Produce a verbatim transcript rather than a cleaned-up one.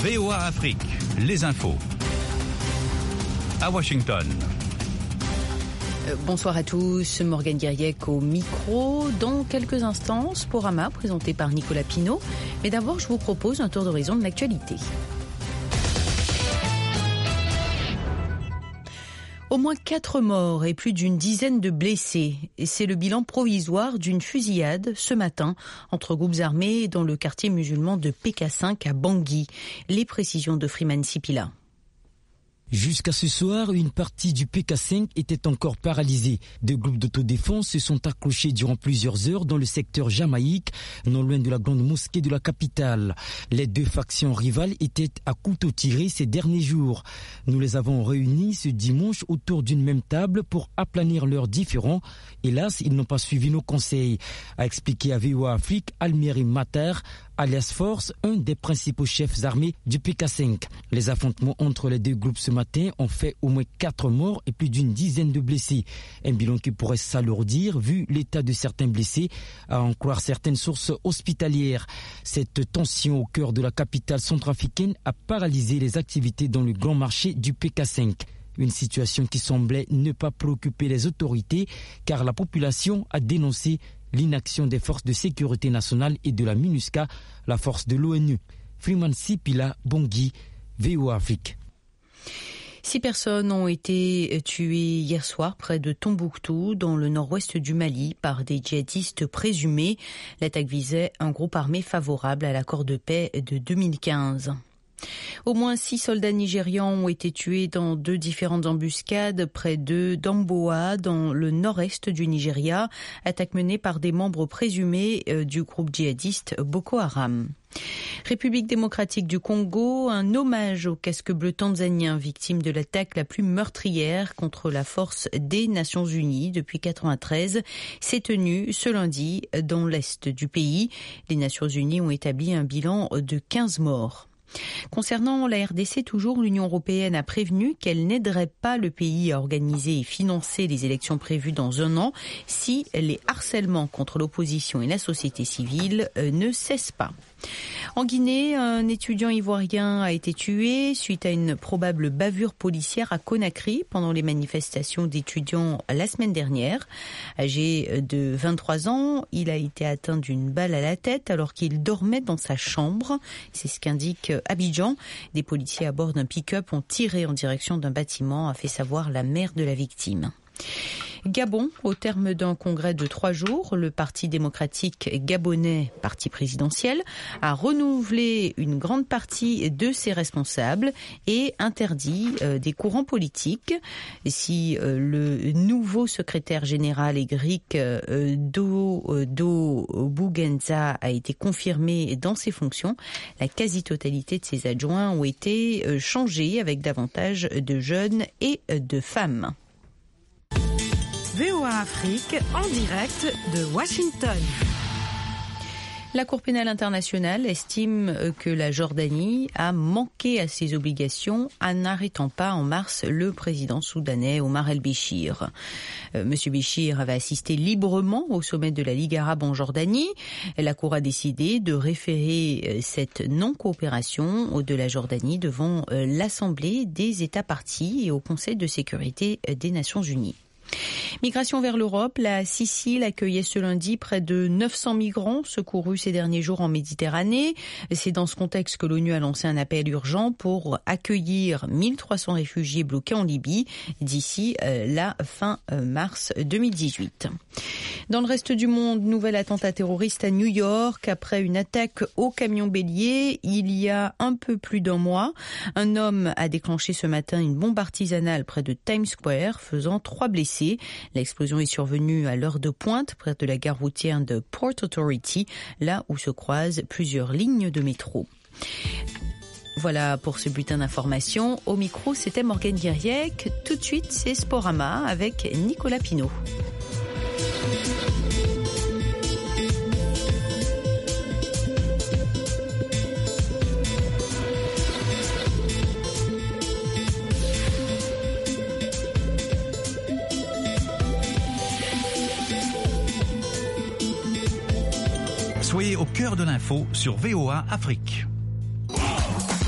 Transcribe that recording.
V O A Afrique, les infos. À Washington. Bonsoir à tous, Morgane Guiriec au micro. Dans quelques instants, Sporama, présenté par Nicolas Pinault. Mais d'abord, je vous propose un tour d'horizon de l'actualité. Au moins quatre morts et plus d'une dizaine de blessés. Et c'est le bilan provisoire d'une fusillade ce matin entre groupes armés dans le quartier musulman de P K cinq à Bangui. Les précisions de Freeman Sipila. Jusqu'à ce soir, une partie du P K cinq était encore paralysée. Deux groupes d'autodéfense se sont accrochés durant plusieurs heures dans le secteur Jamaïque, non loin de la grande mosquée de la capitale. Les deux factions rivales étaient à couteau tiré ces derniers jours. Nous les avons réunis ce dimanche autour d'une même table pour aplanir leurs différends. Hélas, ils n'ont pas suivi nos conseils, a expliqué à V O A Afrique Almeri Matar, alias Force, un des principaux chefs armés du P K cinq. Les affrontements entre les deux groupes ce matin ont fait au moins quatre morts et plus d'une dizaine de blessés. Un bilan qui pourrait s'alourdir vu l'état de certains blessés, à en croire certaines sources hospitalières. Cette tension au cœur de la capitale centrafricaine a paralysé les activités dans le grand marché du P K cinq. Une situation qui semblait ne pas préoccuper les autorités car la population a dénoncé l'inaction des forces de sécurité nationale et de la MINUSCA, la force de l'ONU. Freeman Sipila, Bangui, V O A Afrique. Six personnes ont été tuées hier soir près de Tombouctou, dans le nord-ouest du Mali, par des djihadistes présumés. L'attaque visait un groupe armé favorable à l'accord de paix de deux mille quinze. Au moins six soldats nigérians ont été tués dans deux différentes embuscades près de Damboa, dans le nord-est du Nigeria, attaque menée par des membres présumés du groupe djihadiste Boko Haram. République démocratique du Congo, un hommage au casque bleu tanzanien, victime de l'attaque la plus meurtrière contre la force des Nations Unies depuis quatre-vingt-treize, s'est tenu ce lundi dans l'est du pays. Les Nations Unies ont établi un bilan de quinze morts. Concernant la R D C, toujours, l'Union européenne a prévenu qu'elle n'aiderait pas le pays à organiser et financer les élections prévues dans un an si les harcèlements contre l'opposition et la société civile ne cessent pas. En Guinée, un étudiant ivoirien a été tué suite à une probable bavure policière à Conakry pendant les manifestations d'étudiants la semaine dernière. Âgé de vingt-trois ans, il a été atteint d'une balle à la tête alors qu'il dormait dans sa chambre. C'est ce qu'indique Abidjan. Des policiers à bord d'un pick-up ont tiré en direction d'un bâtiment, a fait savoir la mère de la victime. Gabon, au terme d'un congrès de trois jours, le Parti démocratique gabonais, parti présidentiel, a renouvelé une grande partie de ses responsables et interdit euh, des courants politiques. Si euh, le nouveau secrétaire général Éric euh, Do, euh, Do Bugenza a été confirmé dans ses fonctions, la quasi-totalité de ses adjoints ont été euh, changés avec davantage de jeunes et de femmes. V O A Afrique, en direct de Washington. La Cour pénale internationale estime que la Jordanie a manqué à ses obligations en n'arrêtant pas en mars le président soudanais Omar el-Béchir. Euh, Monsieur Béchir avait assisté librement au sommet de la Ligue arabe en Jordanie. La Cour a décidé de référer cette non-coopération de la Jordanie devant l'Assemblée des États parties et au Conseil de sécurité des Nations unies. Migration vers l'Europe, la Sicile accueillait ce lundi près de neuf cents migrants secourus ces derniers jours en Méditerranée. C'est dans ce contexte que l'ONU a lancé un appel urgent pour accueillir mille trois cents réfugiés bloqués en Libye d'ici la fin mars deux mille dix-huit. Dans le reste du monde, nouvel attentat terroriste à New York. Après une attaque au camion bélier, il y a un peu plus d'un mois, un homme a déclenché ce matin une bombe artisanale près de Times Square, faisant trois blessés. L'explosion est survenue à l'heure de pointe, près de la gare routière de Port Authority, là où se croisent plusieurs lignes de métro. Voilà pour ce bulletin d'information. Au micro, c'était Morgane Guiriec. Tout de suite, c'est Sporama avec Nicolas Pinault. Soyez au cœur de l'info sur V O A Afrique.